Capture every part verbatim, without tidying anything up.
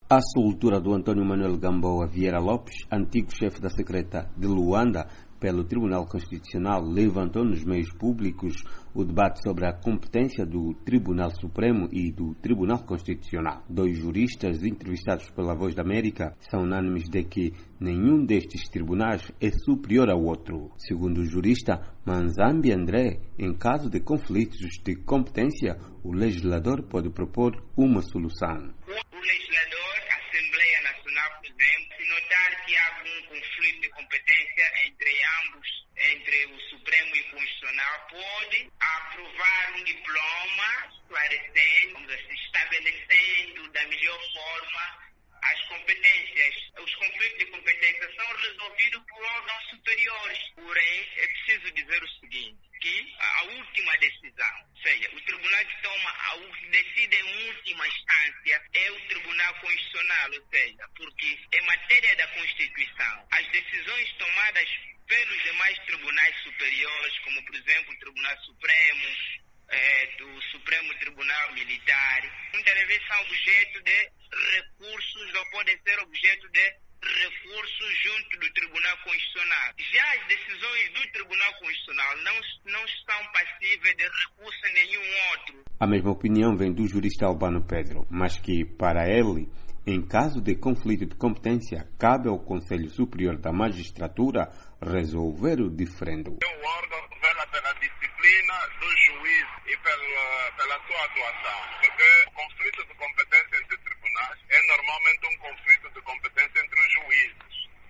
A soltura do Antônio Manuel Gamboa Vieira Lopes, antigo chefe da Secreta de Luanda, pelo Tribunal Constitucional, levantou nos meios públicos o debate sobre a competência do Tribunal Supremo e do Tribunal Constitucional. Dois juristas entrevistados pela Voz da América são unânimes de que nenhum destes tribunais é superior ao outro. Segundo o jurista Manzambi André, em caso de conflitos de competência, o legislador pode propor uma solução. O legislador, a Assembleia Nacional, por exemplo, se notar que há algum conflito de competência entre ambos, entre o Supremo e o Constitucional, pode aprovar um diploma esclarecendo, estabelecendo da melhor forma as competências. Os conflitos de competência são resolvidos por órgãos superiores. Porém, é preciso dizer o seguinte, que a última decisão, ou seja, o tribunal que toma, a, decide em última instância é o Tribunal Constitucional, ou seja, porque em matéria da Constituição, as decisões tomadas pelos demais tribunais superiores, como por exemplo o Tribunal Supremo, É, do Supremo Tribunal Militar, muitas vezes são objeto de recursos ou podem ser objeto de recursos junto do Tribunal Constitucional. Já as decisões do Tribunal Constitucional não, não são passíveis de recurso nenhum outro. A mesma opinião vem do jurista Albano Pedro, mas que, para ele, em caso de conflito de competência, cabe ao Conselho Superior da Magistratura resolver o diferendo. O órgão vela pela disciplina do juiz e pela, pela sua atuação, porque o conflito de competência entre tribunais é normalmente um conflito de competência entre os juízes.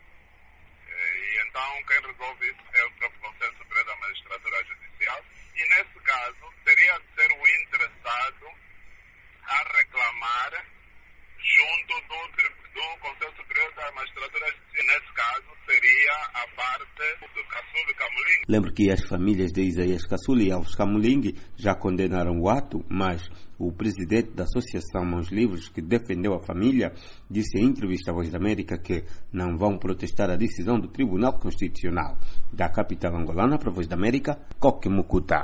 E então quem resolve isso é o próprio Conselho Superior da Magistratura Judicial e nesse caso teria de ser o interessado a reclamar junto do, do Conselho Superior da Magistratura Judicial. Nesse caso seria a parte do Caçula Camuling. Lembro que as famílias de Isaías Caçula e Alves Camuling já condenaram o ato, mas o presidente da Associação Mãos Livres, que defendeu a família, disse em entrevista à Voz da América que não vão protestar a decisão do Tribunal Constitucional. Da capital angolana para a Voz da América, Coque Mucuta.